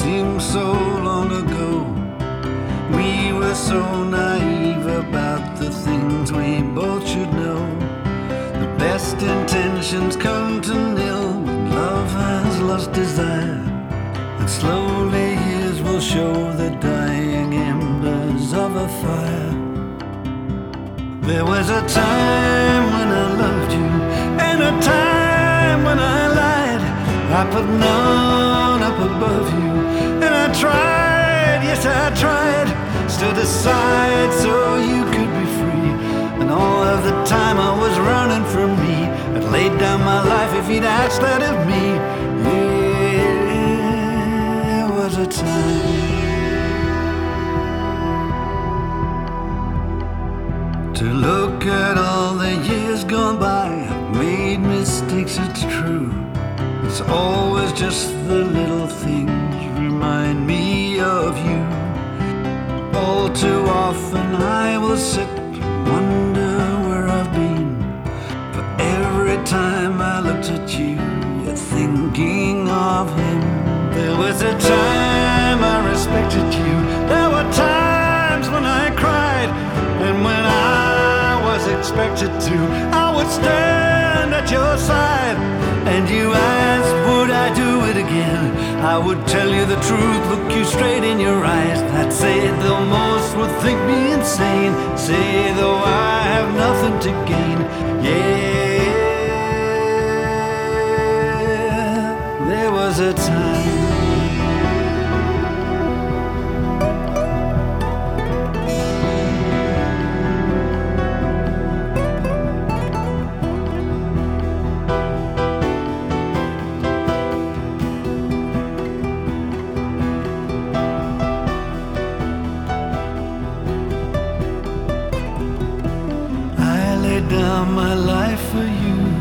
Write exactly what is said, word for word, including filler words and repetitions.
seems so long ago. We were so naive about the things we both should know. The best intentions come to nil when love has lost desire. And slowly years will show the dying embers of a fire. There was a time when I loved you, and a time when I lied. I put none up above you, and I tried, yes I tried. Stood aside so you could be free, and all of the time I was running from me. I'd laid down my life if you'd asked that of me. There was a time to look at all the years gone by. I've made mistakes, it's true. It's always just the little things remind me of you. All too often I will sit and wonder where I've been. For every time I looked at you, you're thinking of him. There was a time I respected you. There were times when I cried, and when I was expected to, I would stand at your side. And you asked, would I do it again? I would tell you the truth, look you straight in your eyes. I'd say though most would think me insane, say though I have nothing to gain. Yeah, there was a time. Down my life for you,